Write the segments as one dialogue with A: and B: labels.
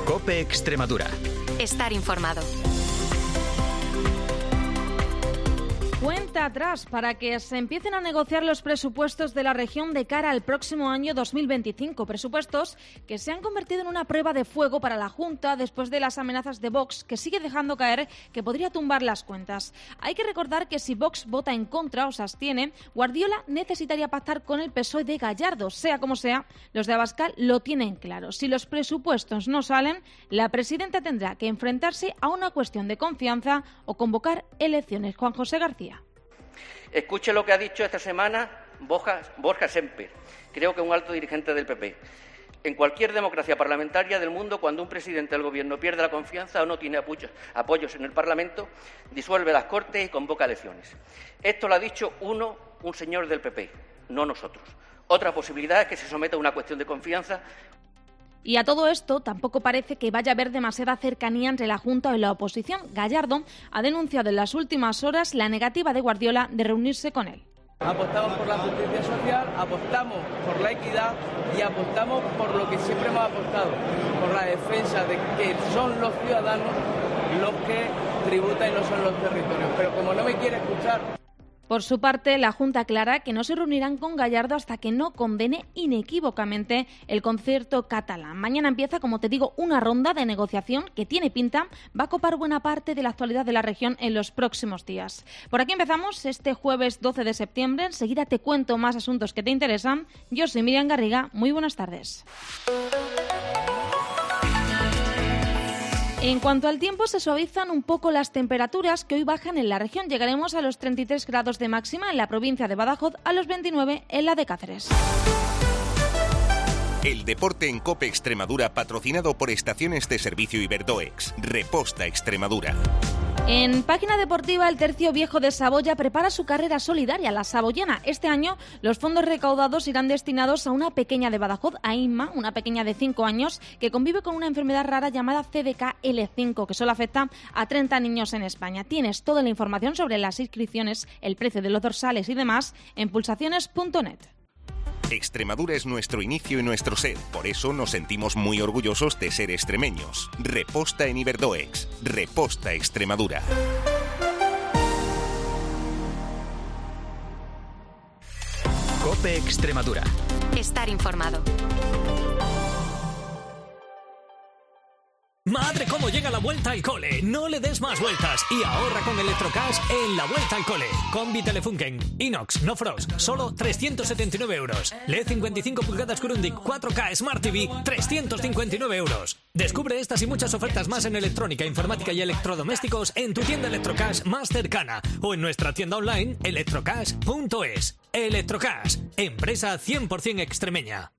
A: COPE Extremadura.
B: Estar informado.
C: Cuenta atrás para que se empiecen a negociar los presupuestos de la región de cara al próximo año 2025. Presupuestos que se han convertido en una prueba de fuego para la Junta después de las amenazas de Vox, que sigue dejando caer que podría tumbar las cuentas. Hay que recordar que si Vox vota en contra o se abstiene, Guardiola necesitaría pactar con el PSOE de Gallardo. Sea como sea, los de Abascal lo tienen claro. Si los presupuestos no salen, la presidenta tendrá que enfrentarse a una cuestión de confianza o convocar elecciones. Juan José García.
D: Escuche lo que ha dicho esta semana Borja Semper, creo que un alto dirigente del PP. En cualquier democracia parlamentaria del mundo, cuando un presidente del Gobierno pierde la confianza o no tiene apoyos en el Parlamento, disuelve las Cortes y convoca elecciones. Esto lo ha dicho un señor del PP, no nosotros. Otra posibilidad es que se someta a una cuestión de confianza.
C: Y a todo esto tampoco parece que vaya a haber demasiada cercanía entre la Junta y la oposición. Gallardo ha denunciado en las últimas horas la negativa de Guardiola de reunirse con él.
E: Apostamos por la justicia social, apostamos por la equidad y apostamos por lo que siempre hemos apostado, por la defensa de que son los ciudadanos los que tributan y no son los territorios. Pero como no me quiere escuchar...
C: Por su parte, la Junta aclara que no se reunirán con Gallardo hasta que no condene inequívocamente el concierto catalán. Mañana empieza, como te digo, una ronda de negociación que tiene pinta, va a copar buena parte de la actualidad de la región en los próximos días. Por aquí empezamos este jueves 12 de septiembre. Enseguida te cuento más asuntos que te interesan. Yo soy Miriam Garriga. Muy buenas tardes. En cuanto al tiempo, se suavizan un poco las temperaturas que hoy bajan en la región. Llegaremos a los 33 grados de máxima en la provincia de Badajoz, a los 29 en la de Cáceres.
F: El deporte en COPE Extremadura, patrocinado por Estaciones de Servicio Iberdoex. Reposta Extremadura.
C: En página deportiva, el Tercio Viejo de Saboya prepara su carrera solidaria, la saboyana. Este año, los fondos recaudados irán destinados a una pequeña de Badajoz, a Inma, una pequeña de 5 años, que convive con una enfermedad rara llamada CDKL5, que solo afecta a 30 niños en España. Tienes toda la información sobre las inscripciones, el precio de los dorsales y demás en pulsaciones.net.
F: Extremadura es nuestro inicio y nuestro ser, por eso nos sentimos muy orgullosos de ser extremeños. Reposta en Iberdoex. Reposta Extremadura.
A: COPE Extremadura.
B: Estar informado.
G: ¡Madre, cómo llega la vuelta al cole! No le des más vueltas y ahorra con Electrocash en la vuelta al cole. Combi Telefunken, Inox, no Frost, solo 379 euros. LED 55 pulgadas Grundig 4K Smart TV, 359 euros. Descubre estas y muchas ofertas más en electrónica, informática y electrodomésticos en tu tienda Electrocash más cercana o en nuestra tienda online electrocash.es. Electrocash, empresa 100% extremeña.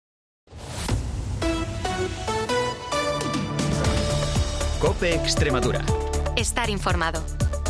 A: COPE Extremadura.
B: Estar informado.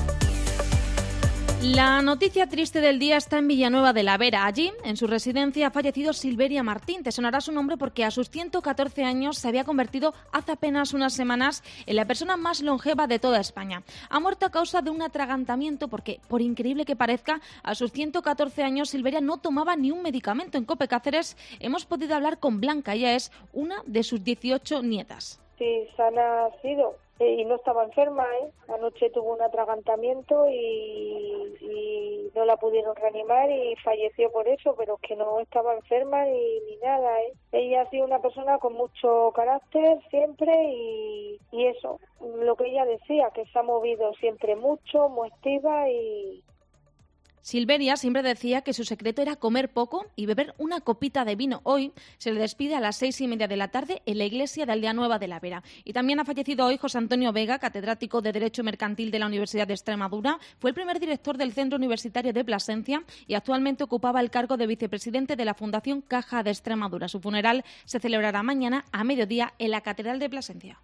C: La noticia triste del día está en Villanueva de la Vera. Allí, en su residencia, ha fallecido Silveria Martín. Te sonará su nombre porque a sus 114 años se había convertido hace apenas unas semanas en la persona más longeva de toda España. Ha muerto a causa de un atragantamiento porque, por increíble que parezca, a sus 114 años Silveria no tomaba ni un medicamento. En COPE Cáceres hemos podido hablar con Blanca. Ella es una de sus 18 nietas.
H: Sí, sana ha sido. Y no estaba enferma, ¿eh? Anoche tuvo un atragantamiento y no la pudieron reanimar y falleció por eso, pero que no estaba enferma ni nada, ¿eh? Ella ha sido una persona con mucho carácter siempre y eso, lo que ella decía, que se ha movido siempre mucho, muy activa y...
C: Silveria siempre decía que su secreto era comer poco y beber una copita de vino. Hoy se le despide a las 6:30 de la tarde en la iglesia de Aldeanueva de la Vera. Y también ha fallecido hoy José Antonio Vega, catedrático de Derecho Mercantil de la Universidad de Extremadura. Fue el primer director del Centro Universitario de Plasencia y actualmente ocupaba el cargo de vicepresidente de la Fundación Caja de Extremadura. Su funeral se celebrará mañana a mediodía en la Catedral de Plasencia.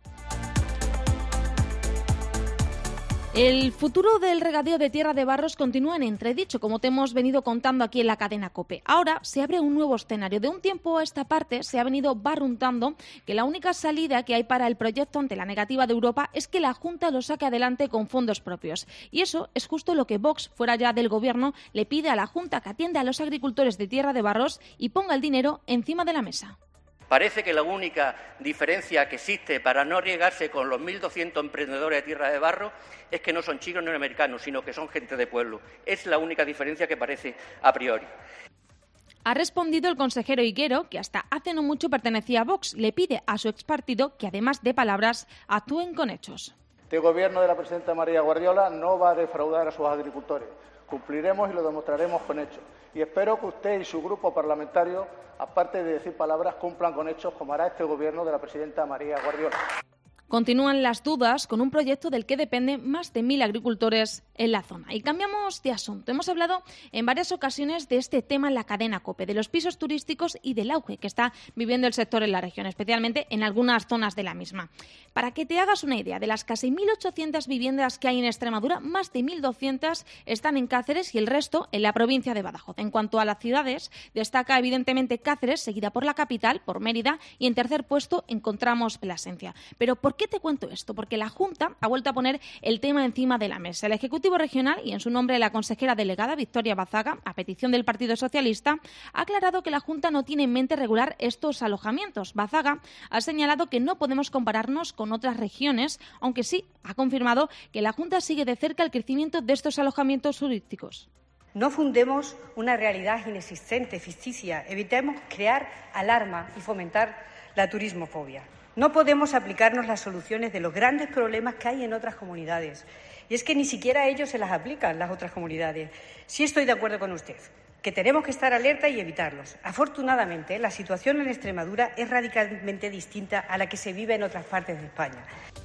C: El futuro del regadío de Tierra de Barros continúa en entredicho, como te hemos venido contando aquí en la cadena COPE. Ahora se abre un nuevo escenario. De un tiempo a esta parte se ha venido barruntando que la única salida que hay para el proyecto ante la negativa de Europa es que la Junta lo saque adelante con fondos propios. Y eso es justo lo que Vox, fuera ya del Gobierno, le pide a la Junta, que atienda a los agricultores de Tierra de Barros y ponga el dinero encima de la mesa.
D: Parece que la única diferencia que existe para no arriesgarse con los 1.200 emprendedores de Tierra de Barro es que no son chinos ni americanos, sino que son gente de pueblo. Es la única diferencia que parece a priori.
C: Ha respondido el consejero Higuero, que hasta hace no mucho pertenecía a Vox. Le pide a su expartido que, además de palabras, actúen con hechos.
I: Este Gobierno de la presidenta María Guardiola no va a defraudar a sus agricultores. Cumpliremos y lo demostraremos con hechos. Y espero que usted y su grupo parlamentario, aparte de decir palabras, cumplan con hechos, como hará este Gobierno de la presidenta María Guardiola.
C: Continúan las dudas con un proyecto del que dependen más de 1.000 agricultores en la zona. Y cambiamos de asunto. Hemos hablado en varias ocasiones de este tema en la cadena COPE, de los pisos turísticos y del auge que está viviendo el sector en la región, especialmente en algunas zonas de la misma. Para que te hagas una idea, de las casi 1.800 viviendas que hay en Extremadura, más de 1.200 están en Cáceres y el resto en la provincia de Badajoz. En cuanto a las ciudades, destaca evidentemente Cáceres, seguida por la capital, por Mérida, y en tercer puesto encontramos Plasencia. Pero ¿por qué te cuento esto? Porque la Junta ha vuelto a poner el tema encima de la mesa. El Ejecutivo Regional, y en su nombre la consejera delegada Victoria Bazaga, a petición del Partido Socialista, ha aclarado que la Junta no tiene en mente regular estos alojamientos. Bazaga ha señalado que no podemos compararnos con otras regiones, aunque sí ha confirmado que la Junta sigue de cerca el crecimiento de estos alojamientos turísticos.
J: No fundemos una realidad inexistente, ficticia. Evitemos crear alarma y fomentar la turismofobia. No podemos aplicarnos las soluciones de los grandes problemas que hay en otras comunidades. Y es que ni siquiera a ellos se las aplican las otras comunidades. Sí estoy de acuerdo con usted, que tenemos que estar alerta y evitarlos. Afortunadamente, la situación en Extremadura es radicalmente distinta a la que se vive en otras partes de España.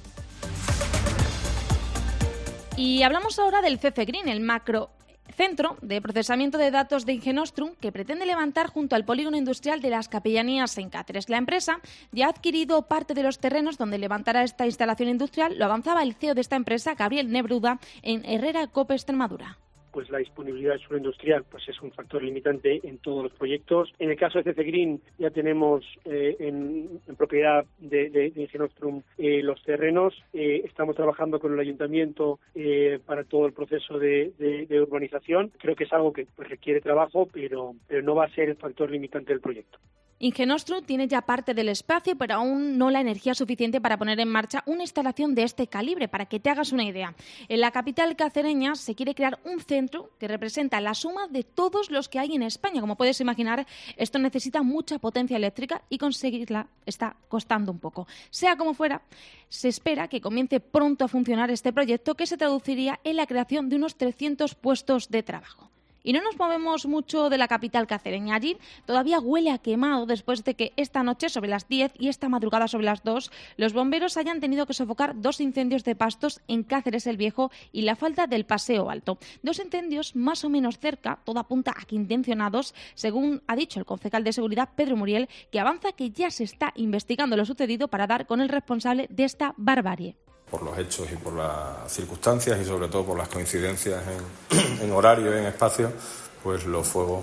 C: Y hablamos ahora del CCGRIN, el Centro de Procesamiento de Datos de Ingenostrum, que pretende levantar junto al polígono industrial de las Capellanías en Cáceres. La empresa ya ha adquirido parte de los terrenos donde levantará esta instalación industrial. Lo avanzaba el CEO de esta empresa, Gabriel Nebruda, en Herrera COPE Extremadura.
K: Pues la disponibilidad de suelo industrial pues es un factor limitante en todos los proyectos. En el caso de CCGRIN ya tenemos en propiedad de Ingenostrum los terrenos. Estamos trabajando con el ayuntamiento para todo el proceso de urbanización. Creo que es algo que pues, requiere trabajo, pero no va a ser el factor limitante del proyecto.
C: Ingenostrum tiene ya parte del espacio, pero aún no la energía suficiente para poner en marcha una instalación de este calibre. Para que te hagas una idea, en la capital cacereña se quiere crear un centro que representa la suma de todos los que hay en España. Como puedes imaginar, esto necesita mucha potencia eléctrica y conseguirla está costando un poco. Sea como fuera, se espera que comience pronto a funcionar este proyecto, que se traduciría en la creación de unos 300 puestos de trabajo. Y no nos movemos mucho de la capital cacereña. Allí todavía huele a quemado después de que esta noche sobre las 10 y esta madrugada sobre las 2 los bomberos hayan tenido que sofocar 2 incendios de pastos en Cáceres el Viejo y la falda del Paseo Alto. 2 incendios más o menos cerca, todo apunta a que intencionados, según ha dicho el concejal de Seguridad Pedro Muriel, que avanza que ya se está investigando lo sucedido para dar con el responsable de esta barbarie.
L: Por los hechos y por las circunstancias y sobre todo por las coincidencias en horario y en espacio, pues los fuegos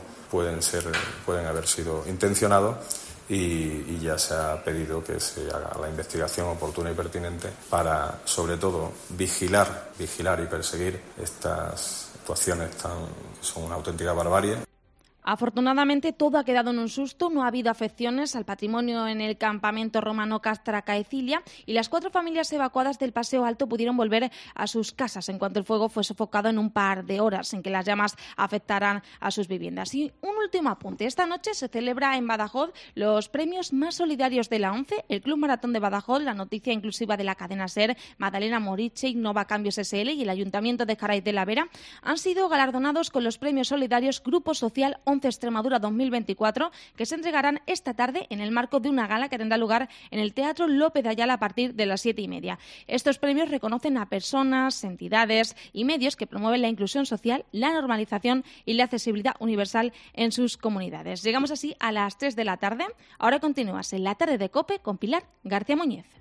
L: pueden haber sido intencionados y ya se ha pedido que se haga la investigación oportuna y pertinente para, sobre todo, vigilar y perseguir estas actuaciones son una auténtica barbarie.
C: Afortunadamente todo ha quedado en un susto, no ha habido afecciones al patrimonio en el campamento romano Castra Caecilia y las 4 familias evacuadas del Paseo Alto pudieron volver a sus casas en cuanto el fuego fue sofocado en un par de horas sin que las llamas afectaran a sus viviendas. Y un último apunte, esta noche se celebra en Badajoz los premios más solidarios de la ONCE, el Club Maratón de Badajoz, la noticia inclusiva de la cadena SER, Madalena Moriche, Nova Cambios SL y el Ayuntamiento de Jaray de la Vera han sido galardonados con los premios solidarios Grupo Social ONCE Extremadura 2024, que se entregarán esta tarde en el marco de una gala que tendrá lugar en el Teatro López de Ayala a partir de las 7:30. Estos premios reconocen a personas, entidades y medios que promueven la inclusión social, la normalización y la accesibilidad universal en sus comunidades. Llegamos así a las 3 de la tarde. Ahora continúas en la tarde de COPE con Pilar García Muñez.